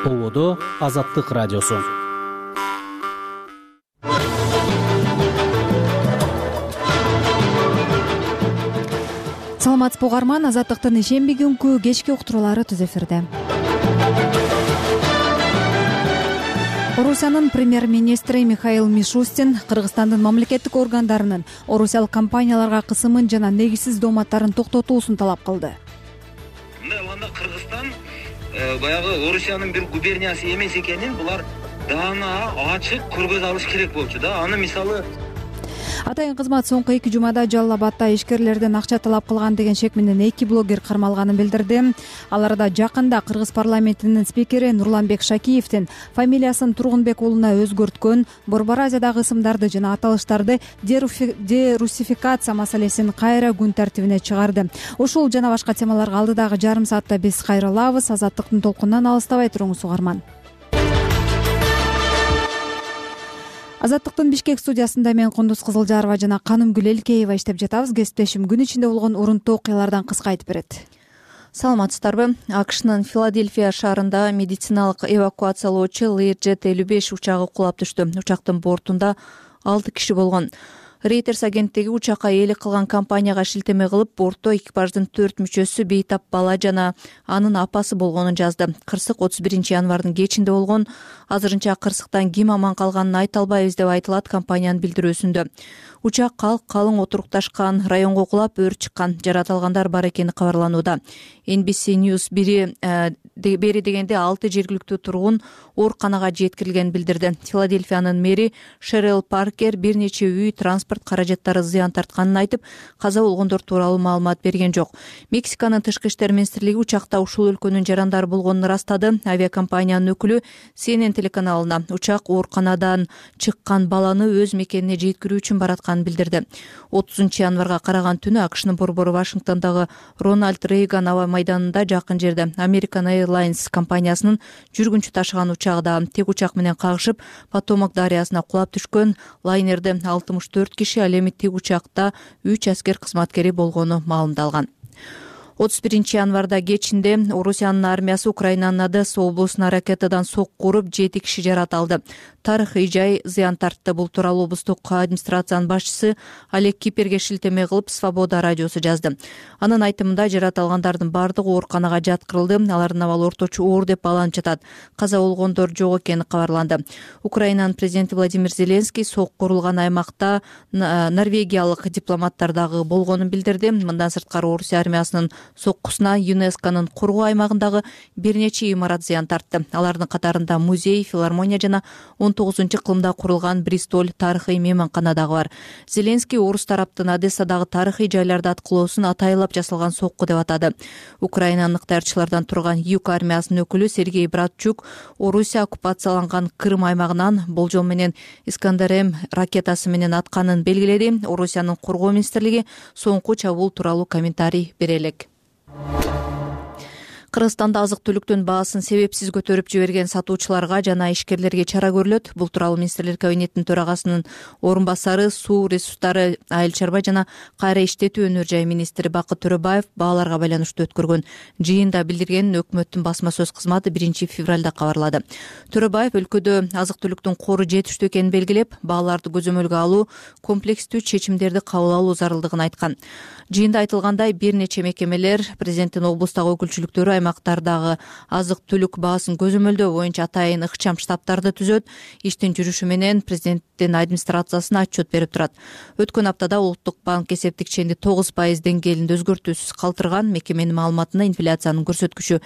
Болодо Азаттык радиосу. Саламатсызбы угарман, Азаттыктын ишемби күнкү кечки уктуруулары түз эфирде. Орусиянын премьер-министри Михаил Мишустин Кыргызстандын мамлекеттик органдарынын орусиялык компанияларга кысымын жана негизсиз дооматтарын токтотуусун талап кылды. Мындай алганда Кыргызстан баягы Орусиянын бир губерниясы эмес экенин булар даана ачык көргөз алыш керек болчу да. Аны мисалы Атайын кызмат соңку 2 жумада Жалал Абадда ишкерлерден акча талап кылган деген шек менен 2 блогер кармалганын билдирди. Аларда жакында Кыргыз парламентинин спикери Нурланбек Шакиевдин фамилиясын Тургунбек уулуна өзгөрткөн, Борбор Азиядагы ысымдарды жана аталыштарды дерусификация маселесин кайра күн тартибине чыгарды. Ушул жана башка темаларга алдыдагы жарым саатта биз кайрылабыз. Азаттыктын толкунунан алыстабай туруңуз угарман. Азаттыктын Бишкек студиясында мен Кундуз Кызылжарова жана Канымгүл Элкеева иштеп жатабыз. Кесиптешим күн ичинде болгон урунттуу окуялардан кыска айтып берет. Саламатсыздарбы? АКШнын Филадельфия шаарында медициналык эвакуациялоочу Learjet-55 учагы кулап түштү. Учактын бортунда 6 киши болгон. Reuters агенттиги учакка ээлик кылган компанияга шилтеме кылып, бортто экипаждын 4 мүчөсү бейтап бала жана анын апасы болгонун жазды. Кырсык 31-январдын кечинде болгон. Азырынча кырсыктан ким аман калганын айта албайбыз деп айтылат компаниянын билдирүүсүндө. Учак калың отурукташкан районго кулап, өрт чыккан. Жаратылгандар бар экени кабарланууда. NBC News бери дегенде 6 жергиликтүү тургун ооруканага жеткирилгенин билдирди. Филадельфиянын мэри Шерел Паркер бир нече үй, транспорт каражаттары зыян тартканын айтып, каза болгондор тууралуу маалымат берген жок. Мексиканын тышкы иштер министрлиги учакта ушул өлкөнүн жарандары болгонун ырастады. Авиакомпаниянын өкүлү CNN телеканалына учак ооруканадан чыккан баланы өз мекенине жеткирүү үчүн баратканын билдирди. 30-январга караган түнү АКШнын борбору Вашингтондогу Рональд Рейган аба майданында жакын жерде American Airlines компаниясынын жүргүнчү ташыган учагында тек учак менен кагышып, Потомак дарыясына кулап түшкөн. Лайнерде 64 киши, ал эми тик учакта 3 аскер кызматкери болгону маалымдалган. 31-январда кечинде Орусиянын армиясы Украинанын Одесса облусуна ракетадан сокку уруп 7 киши жарат алды. Тарыхый жай зыян тартты. Бул тууралуу облустук администрациянын башчысы Олег Киперге шилтеме кылып Свобода радиосу жазды. Анын айтымында жарат алгандардын бардыгы ооруканага жаткырылды. Алардын абалы орточо оор деп бааланып жатат. Каза болгондор жок экени кабарланды. Украинанын президенти Владимир Зеленский сокку урулган аймакта норвегиялык дипломаттар дагы болгонун билдирди. Мындан сырткары Орусия армиясынын соккусуна ЮНЕСКОнун кургоо аймагындагы бир нече имарат зыян тартты. Алардын катарында музей, филармония жана 19-кылымда курулган Бристоль тарыхый мейманкана дагы бар. Зеленский орус тараптын Одессадагы тарыхый жайларды аткылоосун атайылап жасалган сокку деп атады. Украинанын ыктыярчылардан турган Юг армиясынын өкүлү Сергей Братчук Орусия оккупацияланган Крым аймагынан болжол менен Искандер-М ракетасы менен атканын белгиледи. Орусиянын кургоо министрлиги соңку чабуул тууралуу комментарий бере элек. Кыргызстанда азык-түлүктүн баасын себепсиз көтөрүп жиберген сатуучуларга жана ишкерлерге чара көрүлөт. Бул тууралуу министрлер кабинетинин төрагасынын орун басары, суу ресурстары, айыл чарба жана кайра иштетүү өнөр жай министри Бакыт Төрөбаев бааларга байланыштуу өткөргөн жыйында билдиргенин өкмөттүн басма сөз кызматы 1-февралда кабарлады. Төрөбаев өлкөдө азык-түлүктүн кору жетиштүү экенин белгилеп, бааларды көзөмөлгө алуу, комплекстүү чечимдерди кабыл алуу зарылдыгын айткан. Жыйында айтылгандай, бир нече мекемелер президенттин облустагы өкүлчүлүктөрү аймактардагы азык-түлүк баасын көзөмөлдөө боюнча атайын ыкчам штабтарды түзөт. Иштин жүрүшү менен президенттин администрациясына отчет берип турат. Өткөн аптада Улуттук банк эсептик ченди 9% деңгээлинде өзгөртүүсүз калтырган. Мекеменин маалыматына инфляциянын көрсөткүчү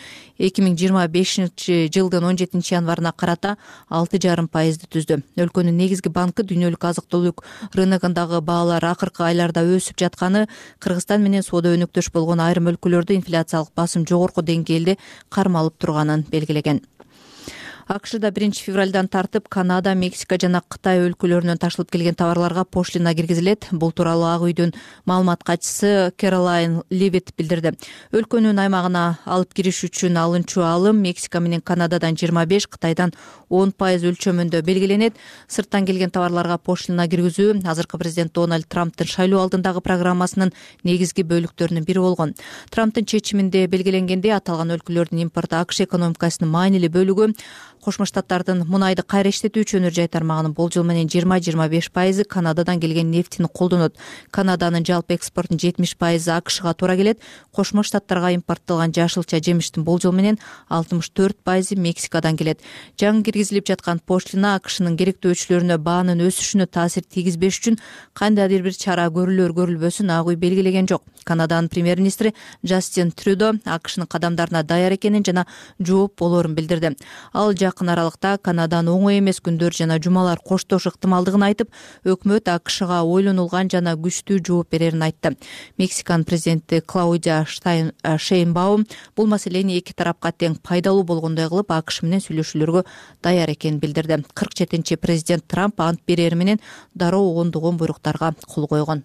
2025-жылдын 17-январына карата 6,5% түздү. Өлкөнүн негизги банкы дүйнөлүк азык-түлүк рыногундагы баалар акыркы айларда өсүп жатканы, Кыргызстан менен соода өнөктөш болгон айрым өлкөлөрдө инфляциялык басым жогорку деңгээлде кармалып турганын белгилеген. АКШда 1-февралдан тартып Канада, Мексика жана Кытай өлкөлөрүнөн ташылып келген товарларга пошлина киргизилет. Бул тууралуу Ак үйдүн маалымат катчысы Кэролайн Левит билдирди. Өлкөнүн аймагына алып кириш үчүн алынчу алым Мексика менен Канададан 25, Кытайдан 10% өлчөмүндө белгиленет. Сырттан келген товарларга пошлина киргизүү азыркы президент Дональд Трамптын шайлоо алдындагы программасынын негизги бөлүктөрүнүн бири болгон. Трамптын чечиминде белгиленгендей, аталган өлкөлөрдүн импорту АКШ экономикасынын маанилүү бөлүгү. Кошмо Штаттардын мунайды кайра иштетүүчү өнөр жай тармагынын болжол менен 20-25% Канададан келген нефтини колдонот. Канаданын жалпы экспортунун 70% АКШга туура келет. Кошмо Штаттарга импорттолгон жашылча жемиштин болжол менен 64% Мексикадан келет. Жаңы киргизилип жаткан пошлина АКШнын керектөөчүлөрүнө баанын өсүшүнө таасир тийгизбеш үчүн кандайдыр бир чара көрүлөр-көрүлбөсүн Ак үй белгилеген жок. Канаданын премьер-министри Джастин Трюдо АКШнын кадамдарына даяр экенин жана жооп болоорун билдирди. Ал жакын аралыкта Канаданын оңой эмес күндөр жана жумалар коштош ыктымалдыгын айтып, өкмөт АКШга ойлонулган жана күчтүү жооп берерин айтты. Мексиканын президенти Клаудия Шейнбаум бул маселени эки тарапка тең пайдалуу болгондой кылып АКШ менен сүйлөшүүлөргө даяр экенин билдирди. 47-чи президент Трамп ант берери менен дароо ондогон буйруктарга кол койгон.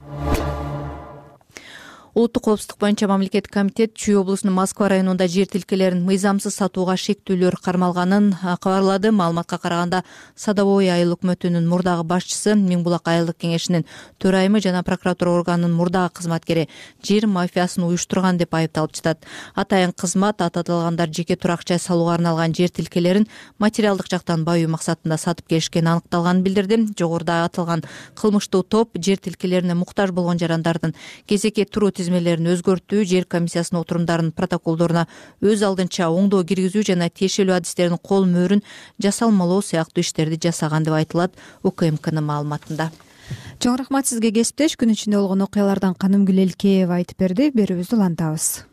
Улуттук коопсуздук боюнча мамлекеттик комитет Чүй облусунун Москва районунда жер тилкелерин мыйзамсыз сатууга шектүүлөр кармалганын кабарлады. Маалыматка караганда, Садовой айыл өкмөтүнүн мурдагы башчысы, Миң Булак айылдык кеңешинин төрайымы жана прокуратура органынын мурдагы кызматкери жер мафиясын уюштурган деп айыпталып жатат. Атайын кызмат аталгандар жеке турак жай салууга арналган жер тилкелерин материалдык жактан баюу максатында сатып келишкени аныкталганын билдирди. Жогоруда аталган кылмыштуу топ жер тилкелерине муктаж болгон жарандардын кезекке туруу тизмелерин өзгөртүү, жер комиссиясынын отурумдарынын протоколдоруна өз алдынча оңдоо киргизүү жана тиешелүү адистердин кол мөөрүн жасалмалоо сыяктуу иштерди жасаган деп айтылат УКМКнын маалыматында. Чоң рахмат сизге, кесиптеш. Күн ичинде болгон окуялардан Канымгүл Элкеева айтып берди. Берүүбүздү улантабыз.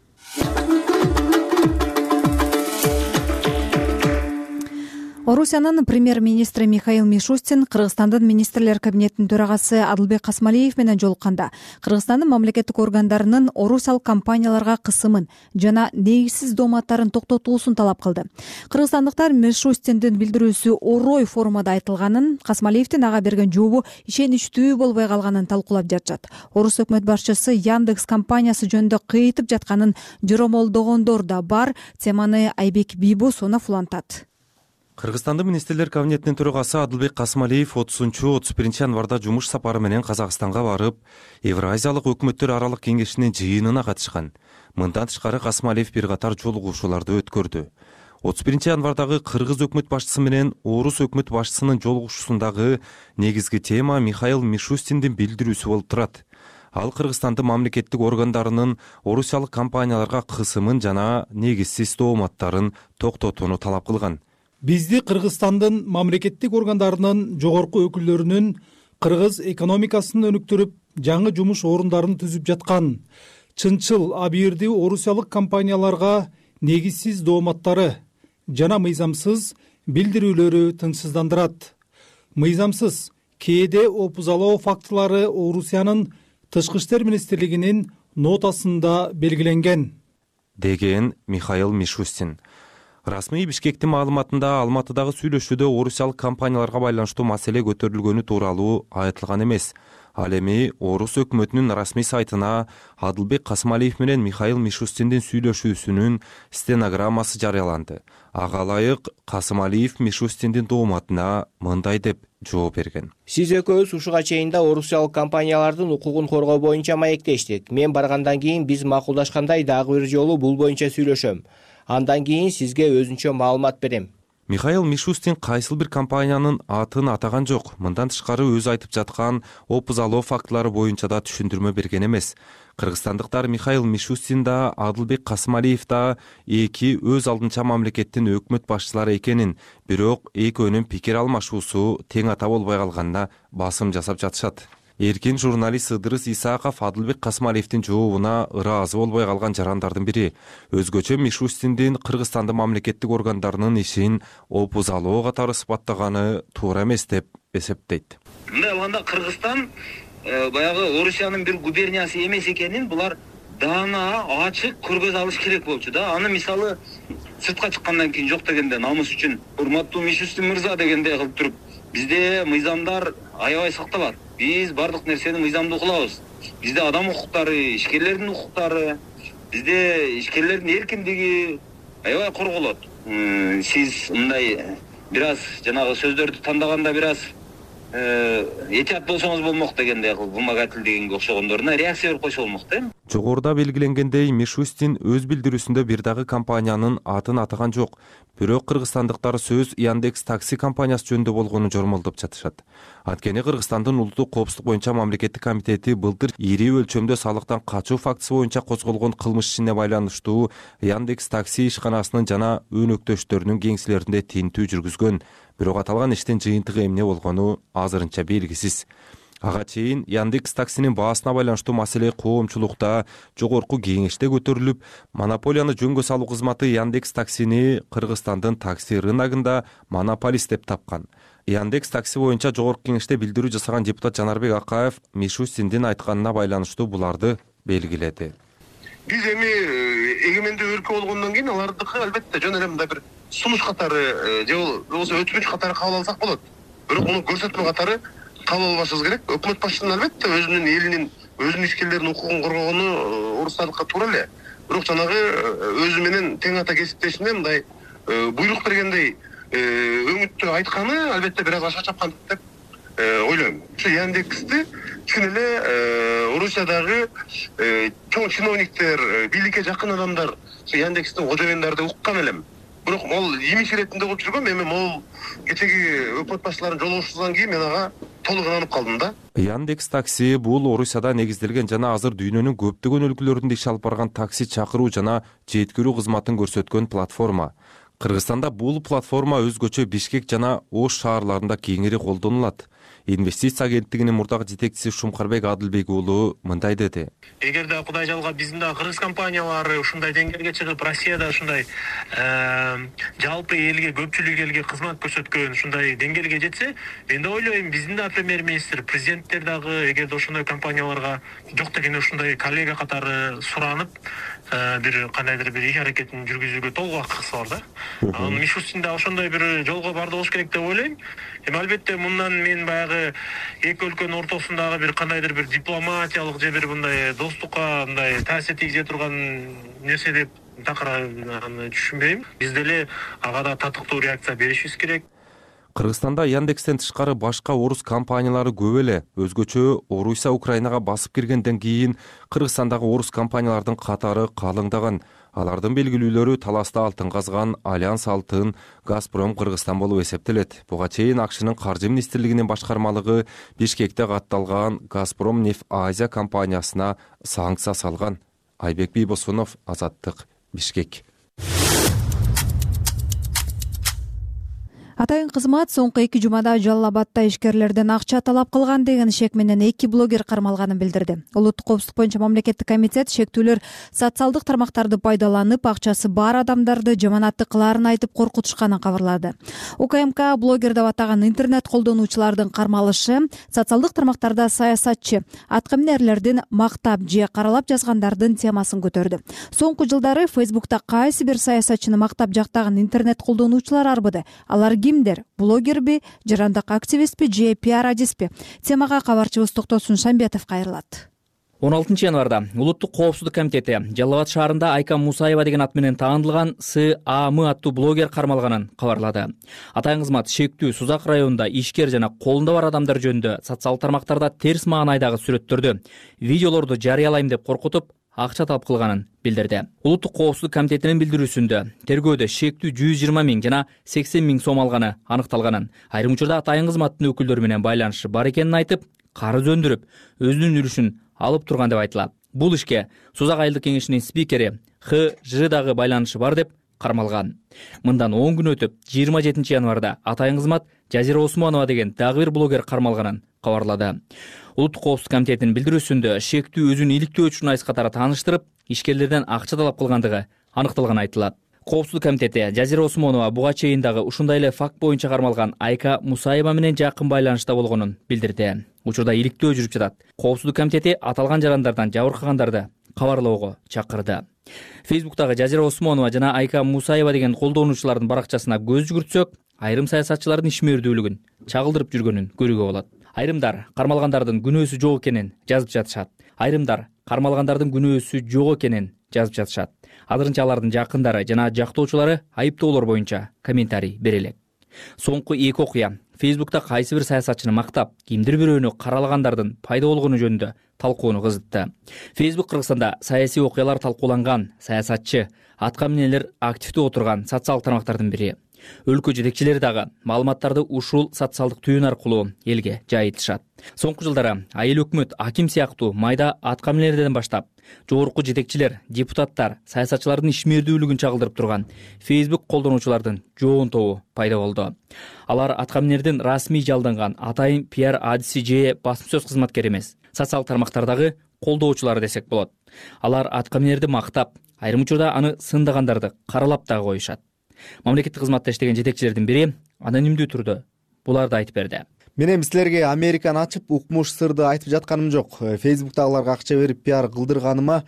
Орусиянын премьер-министри Михаил Мишустин Кыргызстандын министрлер кабинетинин төрагасы Адылбек Касмалиев менен жолукканда Кыргызстандын мамлекеттик органдарынын орусиялык компанияларга кысымын жана негизсиз дооматтарын токтотуусун талап кылды. Кыргызстандыктар Мишустиндин билдирүүсү орой форумда айтылганын, Касмалиевдин ага берген жообу ишеничтүү болбой калганын талкуулап жатышат. Орус өкмөт башчысы Яндекс компаниясы жөнүндө кыйтып жатканын жоромолдогондор да бар. Теманы Айбек Бийбосунов улантат. Кыргызстандын министрлер кабинетинин төрагасы Адылбек Касмалиев 30-31 январда жумуш сапары менен Казакстанга барып, Евразиялык өкмөттөр аралык кеңешинин жыйынына катышкан. Мындан тышкары Касмалиев бир катар жолугушууларды өткөрдү. 31 январдагы кыргыз өкмөт башчысы менен орус өкмөт башчысынын жолугушуусундагы негизги тема Михаил Мишустиндин билдирүүсү болуп турат. Ал Кыргызстандын мамлекеттик органдарынын орусиялык компанияларга кысымын жана негизсиз дооматтарын токтотууну талап кылган. Бизди Кыргызстандын мамлекеттик органдарынын жогорку өкүлдөрүнүн кыргыз экономикасын өнүктүрүп, жаңы жумуш орундарын түзүп жаткан чынчыл абийирдүү орусиялык компанияларга негизсиз дооматтары жана мыйзамсыз билдирүүлөрү тынчсыздандырат. Мыйзамсыз кээде опузалоо фактылары Орусиянын Тышкы иштер министрлигинин нотасында белгиленген, деген Михаил Мишустин. Расмий Бишкектин маалыматында Алматыдагы сүйлөшүүдө орусиялык компанияларга байланыштуу маселе көтөрүлгөнү тууралуу айтылган эмес. Ал эми орус өкмөтүнүн расмий сайтына Адылбек Касмалиев менен Михаил Мишустиндин сүйлөшүүсүнүн стенограммасы жарыяланды. Ага ылайык Касмалиев Мишустиндин дооматына мындай деп жооп берген. Сиз экөөбүз ушуга чейин да орусиялык компаниялардын укугун коргоо боюнча маектештик. Мен баргандан кийин биз макулдашкандай дагы бир жолу бул боюнча сүйлөшөм. Андан кийин сизге өзүнчө маалымат берем. Михаил Мишустин кайсыл бир компаниянын атын атаган жок. Мындан тышкары өзү айтып жаткан опузалоо фактылары боюнча да түшүндүрмө берген эмес. Кыргызстандыктар Михаил Мишустин да Адылбек Касмалиев да эки өз алдынча мамлекеттин өкмөт башчылары экенин, бирок экөөнүн пикир алмашуусу тең ата болбой калганына басым жасап жатышат. Эркин журналист Ыдырыс Исааков Адылбек Касмалиевдин жообуна ыраазы болбой калган жарандардын бири. Өзгөчө Мишустиндин Кыргызстандын мамлекеттик органдарынын ишин опузалоо катары сыпаттаганы туура эмес деп эсептейт. Мындай алганда Кыргызстан баягы Орусиянын бир губерниясы эмес экенин булар даана ачык көргөз алыш керек болчу да. Аны мисалы сыртка чыккандан кийин жок дегенде намыс үчүн урматтуу Мишустин мырза дегендей кылып туруп бизде мыйзамдар аябай сакталат. Биз бардык нерсени мыйзамдуу кылабыз. Бизде адам укуктары, ишкерлердин укуктары, бизде ишкерлердин эркиндиги аябай корголот. Сиз мындай бир аз жанагы сөздөрдү тандаганда бир аз этият болсоңуз болмок дегендей кылып вымогательдегенге окшогондоруна реакция берип койсо болмок да. Жогоруда белгиленгендей, Мишустин өз билдирүүсүндө бир дагы компаниянын атын атаган жок. Бирок кыргызстандыктар сөз Яндекс такси компаниясы жөнүндө болгонун жормолдоп жатышат. Анткени Кыргызстандын улуттук коопсуздук боюнча мамлекеттик комитети былтыр ири өлчөмдө салыктан качуу фактысы боюнча козголгон кылмыш ишине байланыштуу Яндекс такси ишканасынын жана өнөктөштөрүнүн кеңселеринде тинтүү жүргүзгөн. Бирок аталган иштин жыйынтыгы эмне болгону азырынча белгисиз. Ага чейин Яндекс таксинин баасына байланыштуу маселе коомчулукта жогорку кеңеште көтөрүлүп, монополияны жөнгө салуу кызматы Яндекс таксини Кыргызстандын такси рыногунда монополист деп тапкан. Яндекс такси боюнча жогорку кеңеште билдирүү жасаган депутат Жанарбек Акаев Мишустиндин айтканына байланыштуу буларды белгиледи. Биз эми эгемендүү өлкө болгондон кийин алардыкы албетте жөн эле мындай бир сунуш катары же болбосо өтүнүч катары кабыл алсак болот. Бирок муну көрсөтмө катары кабыл албашыбыз керек. Өкмөт башчысынын албетте өзүнүн элинин, өзүнүн ишкерлеринин укугун коргогону уруксаттыкка туура эле. Бирок жанагы өзү менен тең ата кесиптешине мындай буйрук бергендей өңүттү айтканы албетте бир аз аша чапкандык деп ойлойм. Ушу Яндексти чын эле Орусиядагы чоң чиновниктер, бийликке жакын адамдар Яндекстин кожоюндары деп уккан элем. Бирок ал имидж иретинде болуп жүргөн. Эми могул кечеги өкмөт башчыларынын жолугушуусунан кийин мен ага толук инанып калдым да. Яндекс такси бул Орусияда негизделген жана азыр дүйнөнүн көптөгөн өлкөлөрүндө иш алып барган такси чакыруу жана жеткирүү кызматын көрсөткөн платформа. Кыргызстанда бул платформа өзгөчө Бишкек жана Ош шаарларында кеңири колдонулат. Инвестиция агенттигинин мурдагы жетекчиси Шумкарбек Адылбек уулу мындай деди. Эгерде Кудай жалга биздин да кыргыз компаниялары ушундай деңгээлге чыгып, Россияда ушундай жалпы элге, көпчүлүк элге кызмат көрсөткөн ушундай деңгээлге жетсе, мен да ойлойм, биздин да премьер-министр, президенттер дагы эгерде ошондой компанияларга жок дегенде ушундай коллега катары суранып, бир кандайдыр бир иш аракетин жүргүзүүгө толук акысы бар да. Мишустин да ошондой бир жолго барды болуш керек деп ойлойм. Эми албетте мындан мен баягы эки өлкөнүн ортосундагы бир кандайдыр бир дипломатиялык же бир мындай достукка мындай таасир тийгизе турган нерсе деп такыр түшүнбөйм. Биз деле ага да татыктуу реакция беришибиз керек. Кыргызстанда Яндекстен тышкары башка орус компаниялары көп эле. Өзгөчө Орусия Украинага басып киргенден кийин Кыргызстандагы орус компаниялардын катары калыңдаган. Алардын белгилүүлөрү таласта алтын казган Альянс Алтын, Газпром Кыргызстан болуп эсептелет. Буга чейин АКШнын каржы министрлигинин башкармалыгы Бишкекте катталган Газпром Нефть Азия компаниясына санкция салган. Айбек Бийбосунов, Азаттык, Бишкек. Атайын кызмат соңку 2 жумада Жалал Абадта ишкерлерден акча талап кылган деген шек менен 2 блогер кармалганын билдирди. Улуттук коопсуздук боюнча мамлекеттик комитет шектүүлөр социалдык тармактарды пайдаланып акчасы бар адамдарды жаманатты кылаарын айтып коркутушканын кабарлады. УКМК блогер деп атаган интернет колдонуучулардын кармалышы социалдык тармактарда саясатчы, аткаминерлердин мактап же каралап жазгандардын темасын көтөрдү. Соңку жылдары Facebook'та кайсы бир саясатчыны мактап жактаган интернет колдонуучулар арбыды. Алар кимдер? Блогерби, жарандык активистпи же пиар-адиспи? Темага кабарчыбыз Токтосун Шамбетов кайрылат. 16 январда Улуттук коопсуздук комитети Жалал Абад шаарында Айка Мусаева деген ат менен таанылган САМ аттуу блогер кармалганын кабарлады. Атайын кызмат шектүү Сузак районунда ишкер жана колунда бар адамдар жөнүндө социалдык тармактарда терс маанайдагы сүрөттөрдү, видеолорду жарыялайм деп коркутуп, акча талап кылганын билдирди. Улуттук коопсуздук комитетинин билдирүүсүндө тергөөдө шектүү 120 000 жана 80 000 сом алганы аныкталганын, айрым учурда атайын кызматтын өкүлдөрү менен байланышы бар экенин айтып, карыз өндүрүп, өзүнүн үлүшүн алып турган деп айтылат. Бул ишке Сузак айылдык кеңешинин спикери ХЖ дагы байланышы бар деп кармалган. Мындан 10 күн өтүп, 27 январда атайын кызмат Жазира Осмонова деген дагы бир блогер кармалганын кабарлады. Улуттук коопсуздук комитетинин билдирүүсүндө шектүү өзүн иликтөө үчүн айс катары тааныштырып, ишкерлерден акча талап кылгандыгы аныкталганы айтылат. Коопсуздук комитети Жазира Осмонова буга чейин дагы ушундай эле факт боюнча кармалган Айка Мусаева менен жакын байланышта болгонун билдирди. Учурда иликтөө жүрүп жатат. Коопсуздук комитети аталган жарандардан жабыркагандарды кабарлоого чакырды. Фейсбуктагы Жазира Осмонова жана Айка Мусаева деген колдонуучулардын баракчасына көз жүгүртсөк, айрым саясатчылардын ишмердүүлүгүн чагылдырып жүргөнүн көрүүгө болот. Айрымдар кармалгандардын күнөөсү жок экенин жазып жатышат. Айрымдар кармалгандардын күнөөсү жок экенин жазып жатышат. Азырынча алардын жакындары жана жактоочулары айыптоолор боюнча комментарий бере элек. Соңку 2 окуя Фейсбукта кайсы бир саясатчыны мактап, кимдир бирөөнү каралагандардын пайда болгону жөнүндө талкууну кызытты. Фейсбук Кыргызстанда саясий окуялар талкууланган, саясатчы, атка минелер активдүү отурган социалдык тармактардын бири. Өлкө жетекчилери дагы маалыматтарды ушул социалдык түйүн аркылуу элге жайылтышат. Соңку жылдары айыл өкмөт, аким сыяктуу майда атка минелерден баштап, жогорку жетекчилер, депутаттар, саясатчылардын ишмердүүлүгүн чагылдырып турган Facebook колдонуучулардын жоон тобу пайда болду. Алар атка минердин расмий жалданган атайын пиар адиси же басым сөз кызматкери эмес, социалдык тармактардагы колдоочулары десек болот. Алар атка минерди мактап, айрым учурда аны сындагандарды каралап дагы коюшат. Мамлекеттик кызматта иштеген жетекчилердин бири анонимдүү түрдө буларды айтып берди. Мен эми силерге Американы ачып, укмуш сырды айтып жатканым жок. Фейсбуктагыларга акча берип пиар кылдырганыма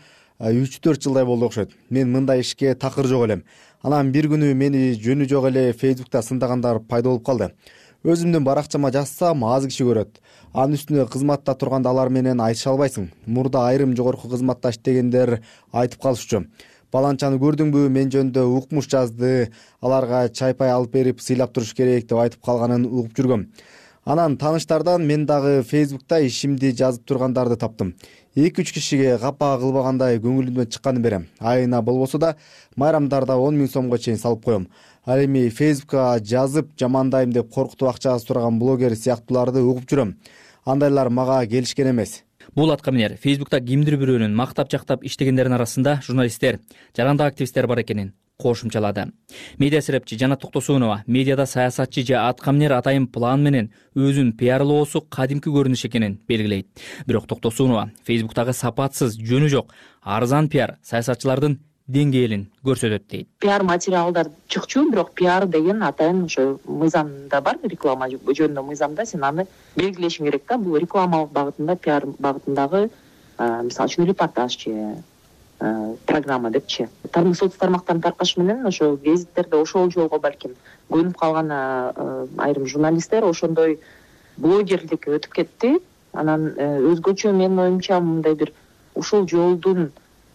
3-4 жылдай болду окшойт. Мен мындай ишке такыр жок элем. Анан бир күнү мени жөнү жок эле Фейсбукта сындагандар пайда болуп калды. Өзүмдүн баракчама жазсам аз киши көрөт. Анын үстүнө кызматта турганда алар менен айтыша албайсың. Мурда айрым жогорку кызматта иштегендер айтып калышчу. Баланчаны көрдүңбү, мен жөнүндө укмуш жазды, аларга чай-пай алып берип сыйлап туруш керек деп айтып калганын угуп жүргөм. Анан тааныштардан мен дагы Фейсбукта ишимди жазып тургандарды таптым. 2-3 кишиге капа кылбагандай көңүлүмдөн чыкканын берем. Айына болбосо да майрамдарда 10 000 сомго чейин салып коем. Ал эми Фейсбукка жазып жамандайм деп коркутуп акча сураган блогер сыяктууларды угуп жүрөм. Андайлар мага келишкен эмес. Бул атка минер Фейсбукта кимдир бирөөнүн мактап-жактап иштегендердин арасында журналисттер, жарандык активисттер бар экенин кошумчалады. Медиа серепчи Жанат Токтосунова медиада саясатчы же атка минер атайын план менен өзүн пиарлоосу кадимки көрүнүш экенин белгилейт. Бирок Токтосунова Фейсбуктагы сапатсыз, жөнү жок, арзан пиар саясатчылардын деңгээлин көрсөтөт дейт. Пиар материалдар чыкчу, бирок пиар деген атайын ошо мыйзамда бар, реклама жөнүндө мыйзамда сен аны белгилешиң керек да. Бул рекламалык багытында, пиар багытындагы мисалы үчүн репортаж же программа депчи. Соц тармактарын таркаш менен ошо гезиттерде ошол жолго балким көнүп калган айрым журналисттер ошондой блогерликке өтүп кетти. Анан өзгөчө менин оюмча мындай бир ушул жолдун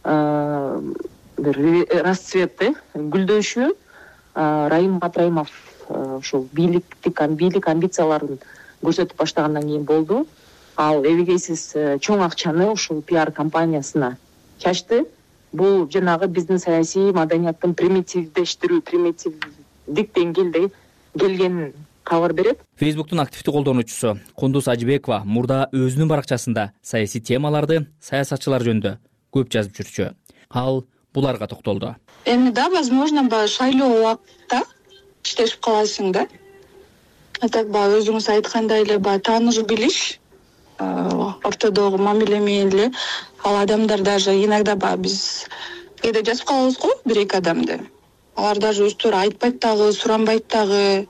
бир расцвети, гүлдөшү Раим Батраимов ушул бийлик амбицияларын көрсөтүп баштагандан кийин болду. Ал эбегейсиз чоң акчаны ушул пиар компаниясына чачты. Бул жанагы биздин саясий маданияттын примитивдик деңгээлде келгенин кабар берет. Фейсбуктун активдүү колдонуучусу Кундуз Ажыбекова мурда өзүнүн баракчасында саясий темаларды, саясатчылар жөнүндө көп жазып жүрчү. Ал буларга токтолду. Эми да, возможно, шайлоо убакытта иштешип каласың да. Так өзүңүз айткандай эле тааныш билиш, ортодогу мамиле менен эле ал адамдар даже иногда биз кээде жазып калабыз го бир-эки адамды. Алар даже өздөрү айтпайт дагы, суранбайт дагы.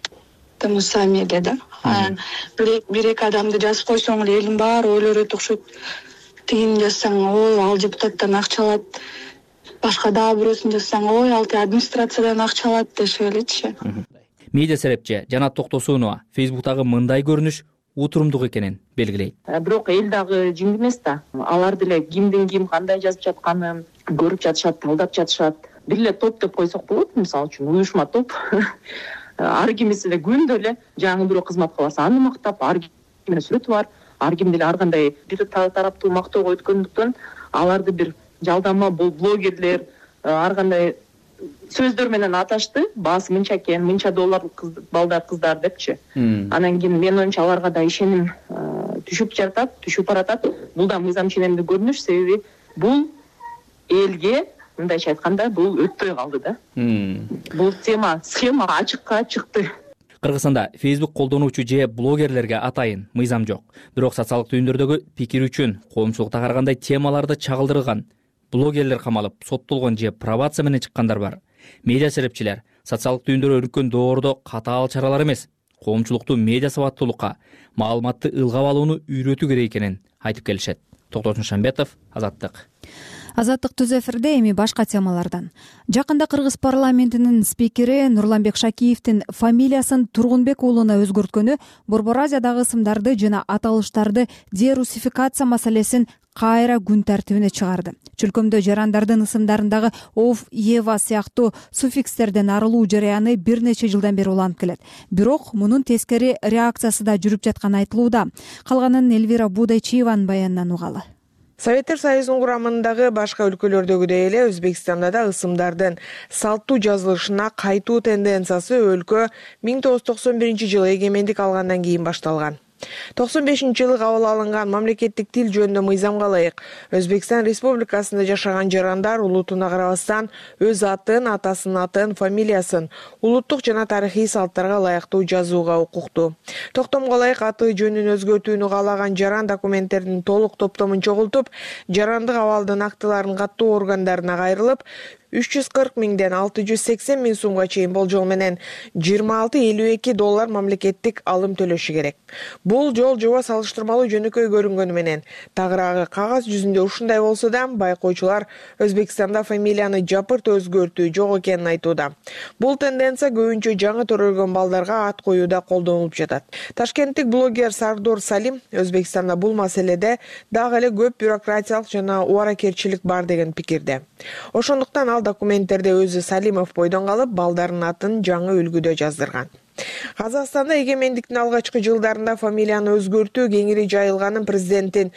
Сами эле да. Бир-эки адамды жазып койсоң эле элдин баары ойлорот окшойт. Тигини жазсаң, ой, ал депутаттан акча алат. Башка дагы бирөөсүн жазсаң, ой, ал администрациядан акча алат дешип элечи. Медиа серепчи Жанат Токтосунова Фейсбуктагы мындай көрүнүш утурумдук экенин белгилейт. Бирок эл дагы жиң эмес да. Алар деле кимдин ким кандай жазып жатканын көрүп жатышат, талдап жатышат. Бир эле топ деп койсок болот, мисалы үчүн уюшма топ. Ар кимиси эле күндө эле жаңы бирөө кызмат кылса аны мактап, ар кимдин сүрөтү бар. Ар ким деле ар кандай бир тараптуу мактоого өткөндүктөн аларды бир жалдама бул блогерлер ар кандай сөздөр менен аташты. Баасы мынча экен, мынча доллар балдар кыздар депчи. Анан кийин мен оюмча аларга да ишеним түшүп баратат. Бул да мыйзам ченемдүү көрүнүш, себеби бул элге мындайча айтканда бул өтпөй калды да. Бул схема ачыкка чыкты. Кыргызстанда Facebook колдонуучу же блогерлерге атайын мыйзам жок. Бирок социалдык түйүндөрдөгү пикир үчүн коомчулукта карагандай темаларды чагылдырган блогерлер камалып, соттолгон же пробация менен чыккандар бар. Медиа серепчилер социалдык түйүндөр өнүккөн доордо катаал чаралар эмес, коомчулукту медиа сабаттуулукка, маалыматты ылгап алууну үйрөтүү керек экенин айтып келишет. Токтосун Шамбетов, Азаттык. Азаттык түз эфирде. Эми башка темалардан. Жакында Кыргыз парламентинин спикери Нурланбек Шакиевдин фамилиясын Тургунбек уулуна өзгөрткөнү Борбор Азиядагы ысымдарды жана аталыштарды дерусификация маселесин кайра күн тартибине чыгарды. Чөлкөмдө жарандардын ысымдарындагы ов, ева сыяктуу суффикстерден арылуу жараяны бир нече жылдан бери уланып келет. Бирок мунун тескери реакциясы да жүрүп жатканы айтылууда. Калганын Элвира Будайчиеванын баянынан угалы. Советтер Союзунун курамындагы башка өлкөлөрдөгүдөй эле Өзбекстанда да ысымдардын салттуу жазылышына кайтуу тенденциясы өлкө 1991-жылы эгемендик алгандан кийин башталган. 95-жылы кабыл алынган мамлекеттик тил жөнүндө мыйзамга ылайык Өзбекстан Республикасында жашаган жарандар улутуна карабастан өз атын, атасынын атын, фамилиясын улуттук жана тарыхый салттарга ылайыктуу жазууга укуктуу. Токтомго ылайык аты жөнүн өзгөртүүнү каалаган жаран документтердин толук топтомун чогултуп, жарандык абалдын актыларын каттоо органдарына кайрылып, 340 миңден 680 миң сумга чейин болжол менен $26-52 мамлекеттик алым төлөшү керек. Бул жол жоба салыштырмалуу жөнөкөй көрүнгөнү менен тагыраагы кагаз жүзүндө ушундай болсо да, байкоочулар Өзбекстанда фамилияны жапырт өзгөртүү жок экенин айтууда. Бул тенденция көбүнчө жаңы төрөлгөн балдарга ат коюуда колдонулуп жатат. Ташкенттик блогер Сардор Салим Өзбекстанда бул маселеде дагы эле көп бюрократиялык жана убаракерчилик бар деген пикирде. Ошондуктан документтерде өзү Салимов бойдон калып, балдарынын атын жаңы үлгүдө жаздырган. Казакстанда эгемендиктин алгачкы жылдарында фамилияны өзгөртүү кеңири жайылганын президенттин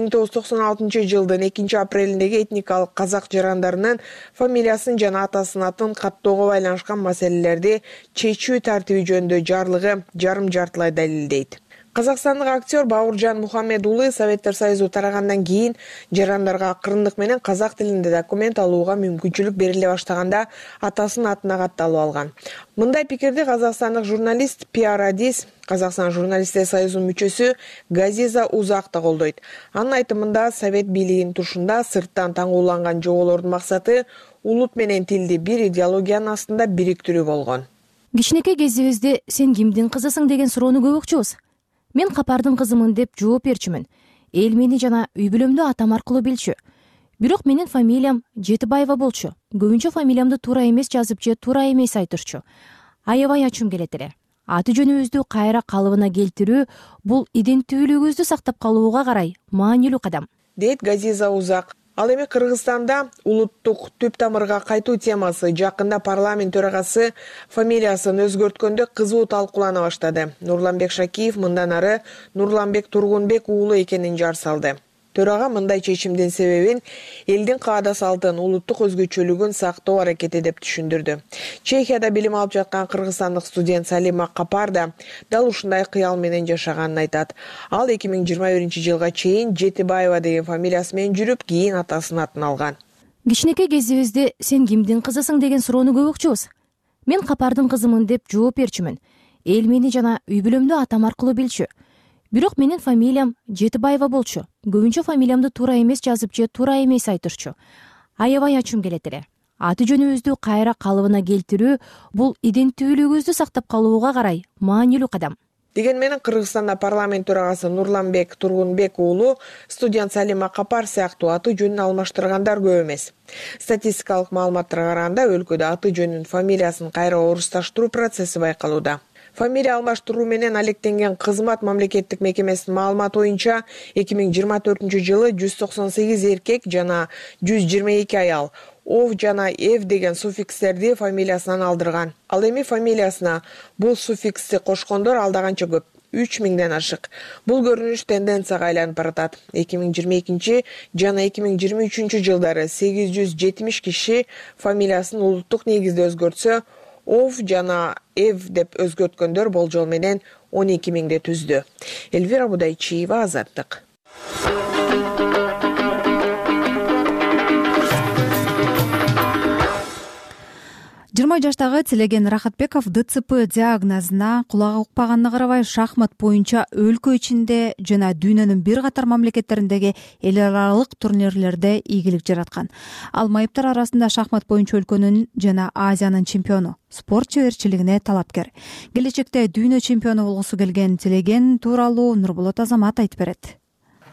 1996-жылдын 2-апрелиндеги этникалык казак жарандарынын фамилиясын жана атасынын атын каттоого байланышкан маселелерди чечүү тартиби жөнүндө жарлыгы жарым жартылай далилдейт. Казакстандык актер Бауыржан Мухаммед уулу Советтер Союзу тарагандан кийин жарандарга акырындык менен казак тилинде документ алууга мүмкүнчүлүк бериле баштаганда атасынын атына катталып алган. Мындай пикирди казакстандык журналист Пиар Адис, Казакстан журналисттер союзунун мүчөсү Газиза Узак да колдойт. Анын айтымында Совет бийлигинин тушунда сырттан таңууланган жоболордун максаты улут менен тилди бир идеологиянын астында бириктирүү болгон. Кичинекей кезибизде сен кимдин кызысың деген суроону көп укчубуз. Мен Капардын кызымын деп жооп берчүмүн. Эл мени жана үй бүлөмдү атам аркылуу билчү. Бирок менин фамилиям Жетибаева болчу. Көбүнчө фамилиямды туура эмес жазып же туура эмес айтышчу. Аябай ачуум келет эле. Аты жөнүбүздү кайра калыбына келтирүү бул иденттүүлүгүбүздү сактап калууга карай маанилүү кадам, дейт Газиза Узак. Ал эми Кыргызстанда улуттук түп тамырга кайтуу темасы жакында парламент төрагасы фамилиясын өзгөрткөндө кызуу талкуулана баштады. Нурланбек Шакиев мындан ары Нурланбек Тургунбек уулу экенин жар салды. Төрага мындай чечимдин себебин элдин каада салтын, улуттук өзгөчөлүгүн сактоо аракети деп түшүндүрдү. Чехияда билим алып жаткан кыргызстандык студент Салима Капар да дал ушундай кыял менен жашаганын айтат. Ал 2021-жылга чейин Жетибаева деген фамилиясы менен жүрүп, кийин атасынын атын алган. Кичинекей кезибизде сен кимдин кызысың деген суроону көп укчубуз. Мен Капардын кызымын деп жооп берчүмүн. Эл мени жана үй бүлөмдү атам аркылуу билчү. Бирок менин фамилиям Жетибаева болчу. Көбүнчө фамилиямды туура эмес жазып же туура эмес айтышчу. Аябай ачуум келет эле. Аты жөнүбүздү кайра калыбына келтирүү бул иденттүүлүгүбүздү сактап калууга карай маанилүү кадам. Деген менен Кыргызстанда парламент төрагасы Нурланбек Тургунбек уулу студент Салима Капар сыяктуу аты жөнүн алмаштыргандар көп эмес. Статистикалык маалыматтарга караганда өлкөдө аты жөнүн фамилиясын кайра орусташтыруу процесси байкалууда. Фамилия алмаштыруу менен алектенген кызмат мамлекеттик мекемесинин маалыматы боюнча 2024-жылы 198 эркек жана 122 аял ов жана эв деген суффикстерди фамилиясынан алдырган. Ал эми фамилиясына бул суффиксти кошкондор алда канча көп, 3000ден ашык. Бул көрүнүш тенденцияга айланып баратат. 2022 жана 2023 жылдары 870 киши фамилиясын улуттук негизде өзгөртсө, ов жана эв деп өзгөрткөндөр болжол менен 12 миңди түздү. Элвира Будайчиева, Азаттык. 20 жаштагы Тилеген Рахатбеков ДЦП диагнозуна кулагы укпаганына карабай шахмат боюнча өлкө ичинде жана дүйнөнүн бир катар мамлекеттериндеги эл аралык турнирлерде ийгилик жараткан. Ал майыптар арасында шахмат боюнча өлкөнүн жана Азиянын чемпиону, спорт чеберчилигине талапкер. Келечекте дүйнө чемпиону болгусу келген Тилеген тууралуу Нурболот Азамат айтып берет.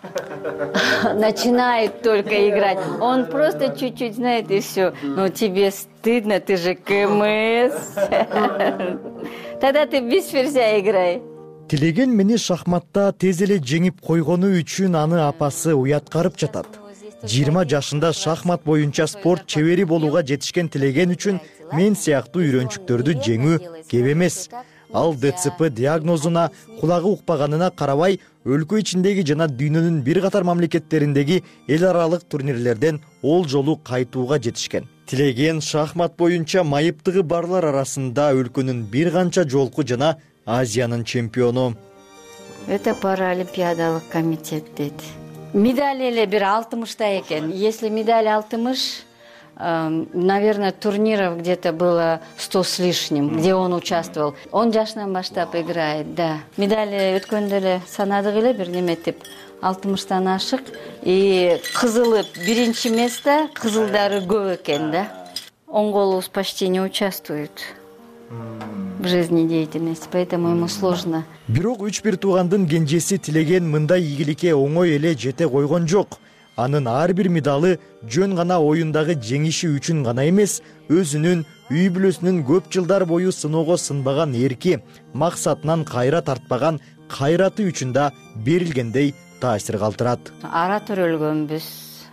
начинает только играть. Он просто чуть-чуть знает и все. Но тебе стыдно, ты же КМС. Тогда ты без ферзя играй. Тилеген мени шахматта тез эле жеңип койгону үчүн аны апасы уяткарып жатат. 20 жашында шахмат боюнча спорт чебери болууга жетишкен Тилеген үчүн мен сыяктуу үйрөнчүктөрдү жеңүү кеп эмес. Ал ДЦП диагнозуна кулагы укпаганына карабай, өлкө ичиндеги жана дүйнөнүн бир катар мамлекеттериндеги эл аралык турнирлерден ол жолу кайтууга жетишкен. Тилеген шахмат боюнча майыптыгы барлар арасында өлкөнүн бир канча жолку жана Азиянын чемпиону. Это паралимпиадалык комитет дейт. Медаль эле бир 60-та экен. Если медаль 60, наверное, турниров где-то было 100 с лишним, где он участвовал. Он жашынан баштап играет, да. Медали өткөндө эле санадык эле бир неметип 60-тан ашык. И кызылы биринчи место, кызылдары көп экен, да. Оң почти не участвует в жизнедеятельности, поэтому ему сложно. Бирок 3-1 туугандын кенжеси Тилеген мындай ийгиликке оңой эле жете койгон жок. Анын ар бир медалы жөн гана оюндагы жеңиши үчүн гана эмес, өзүнүн үй бүлөсүнүн көп жылдар бою сыноого сынбаган эрки, максатынан кайра тартпаган кайраты үчүн да берилгендей таасир калтырат. Ара төрөлгөнбүз.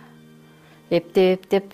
Эптеп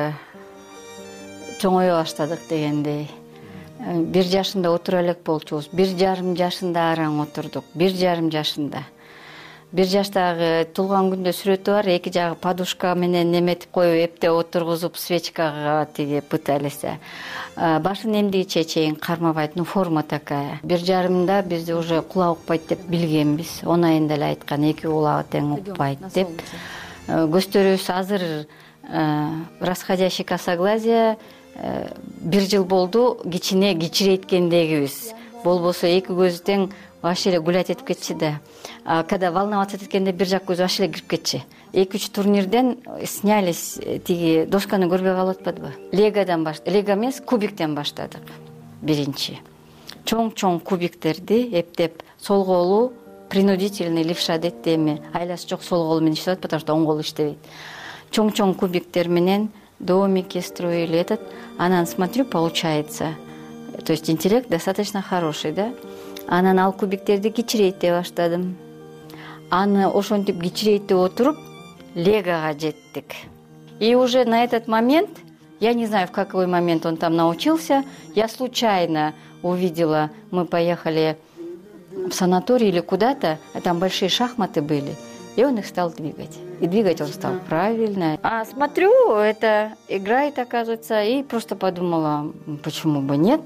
чоңое баштадык дегендей. 1 жашында отура элек болчубуз. 1,5 жашында араң отурдук. 1,5 жашында. 1 жаштагы тулган күндө сүрөтү бар. Эки жагы подушка менен неметип коюп, эптеп отургузуп, свечкага тиги пыталися. Башын эмдигиче чейин кармабайт, ну форма такая. 1,5-да биз уже кулак укпайт деп билгенбиз. 10 айында эле айткан, 2 кулагы тең укпайт деп. Көздөрүбүз азыр расходящий косоглазие 1 жыл болду, кичине кичирейткендегибиз. Болбосо 2 көзү тең вообще эле гулять этип кетчи да. Когда волноваться эткенде 1 жак көзү вообще эле кирип кетчи. 2-3 турнирден снялись, тиги досканы көрбөй калып атпадыбы? Легадан лего эмес, кубиктен баштадык. Биринчи. Чоң кубиктерди эптеп, сол колу принудительный левша дейт эми. Айласы жок сол колу менен иштеп атат, потому что оң колу иштебейт. Чоң кубиктер менен домики строили этот. Анан смотрю, получается. То есть интеллект достаточно хороший, да? Анан ал кубиктерди кичирейте баштадым. Аны ошентип кичирейте отуруп, легага жеттик. И уже на этот момент, я не знаю, в какой момент он там научился, я случайно увидела, мы поехали в санаторий или куда-то, а там большие шахматы были, и он их стал двигать. И двигать он стал правильно. А смотрю, это играет, оказывается, и просто подумала, почему бы нет?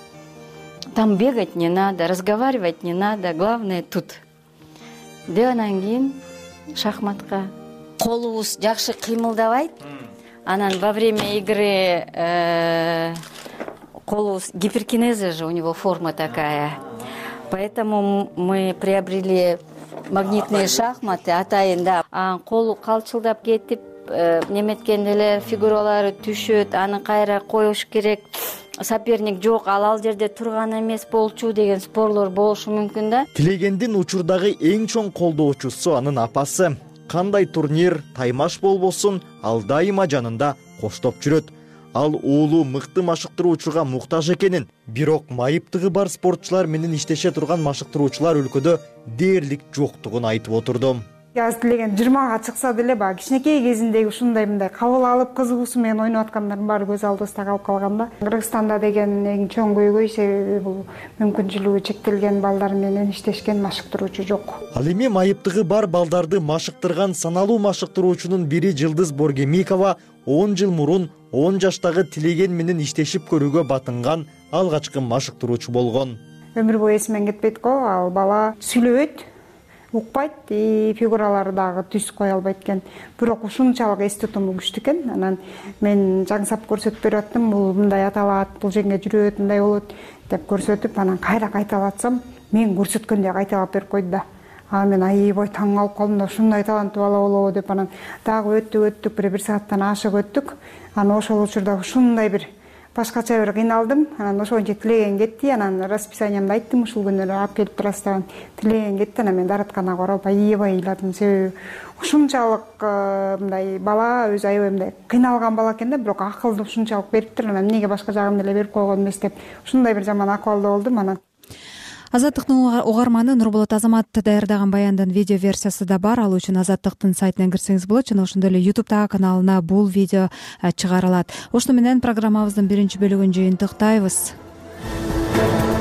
Там бегать не надо, разговаривать не надо, главное тут. Деп анан кийин шахматка колубуз жакшы кыймылдабайт. Анан во время игры колубуз гиперкинеза же у него форма такая. Поэтому мы приобрели магнитные шахматы, атайын да. Колу калчылдап кетип, неметкенде эле фигуралары түшөт, аны кайра коюш керек. Соперник жок, ал жерде турган эмес болчу деген спорлор болушу мүмкүн да. Тилегендин учурдагы эң чоң колдоочусу анын апасы. Кандай турнир, таймаш болбосун, ал дайыма жанында коштоп жүрөт. Ал уулу мыкты машыктыруучуга муктаж экенин, бирок майыптыгы бар спортчулар менен иштеше турган машыктыруучулар өлкөдө дээрлик жоктугун айтып отурду. Азыр Тилеген 20-га чыкса деле баягы кичинекей кезиндеги ушундай мындай кабыл алып кызыгуусу менен ойноп аткандардын баары көз алдыбызда калып калган да. Кыргызстанда деген эң чоң көйгөй себеби бул мүмкүнчүлүгү чектелген балдар менен иштешкен машыктыруучу жок. Ал эми майыптыгы бар балдарды машыктырган саналуу машыктыруучунун бири Жылдыз Боргемикова 10 жыл мурун 10 жаштагы Тилеген менен иштешип көрүүгө батынган алгачкы машыктыруучу болгон. Өмүр бою эсимен кетпейт го, ал бала сүйлөбөйт, укпайт, фигуралары дагы түз кое албайт экен. Бирок ушунчалык эс тутуму күчтүү экен. Анан мен жаңсап көрсөтүп берип аттым, бул мындай аталат, бул жерге жүрөт, мындай болот деп көрсөтүп, анан кайра кайталатсам, мен көрсөткөндөй кайталап берип койду да. Мен аябай таң калып калдым да, ушундай таланттуу бала болобу деп. Анан дагы өттүк, бир сааттан ашык өттүк. Анан ошол учурда ушундай бир башкача бир кыйналдым. Анан ошо боюнча тилеген кетти. Анан расписаниямды айттым, ушул күнү алып келип турасыздар. Тилеген кетти. Анан мен дааратканага карап аябай ыйладым. Себеби ушунчалык мындай бала өзү аябай мындай кыйналган бала экен да, бирок акылды ушунчалык бериптир. Анан эмнеге башка жагын деле берип койгон эмес деп ушундай бир жаман акыбалда болдум. Анан Азаттыктын угарманы Нурболот Азамат даярдаган баяндын видео версиясы да бар. Ал үчүн Азаттыктын сайтына кирсеңиз болот жана ошондой эле YouTube'дагы каналына бул видео чыгарылат. Ошону менен программабыздын биринчи бөлүгүн жыйынтыктайбыз.